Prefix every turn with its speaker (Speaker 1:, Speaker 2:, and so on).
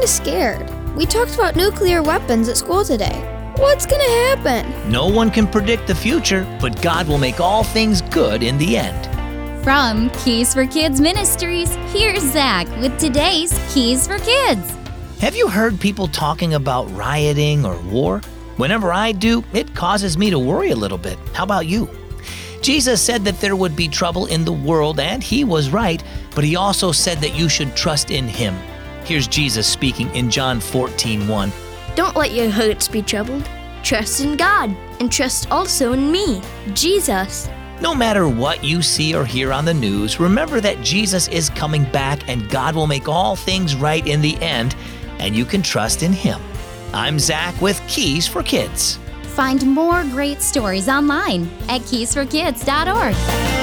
Speaker 1: kinda scared. We talked about nuclear weapons at school today. What's gonna happen?
Speaker 2: No one can predict the future, but God will make all things good in the end.
Speaker 3: From Keys for Kids Ministries, here's Zach with today's Keys for Kids.
Speaker 2: Have you heard people talking about rioting or war? Whenever I do, it causes me to worry a little bit. How about you? Jesus said that there would be trouble in the world, and he was right, but he also said that you should trust in him. Here's Jesus speaking in John 14:1.
Speaker 4: Don't let your hearts be troubled. Trust in God, and trust also in me, Jesus.
Speaker 2: No matter what you see or hear on the news, remember that Jesus is coming back and God will make all things right in the end, and you can trust in him. I'm Zach with Keys for Kids.
Speaker 3: Find more great stories online at keysforkids.org.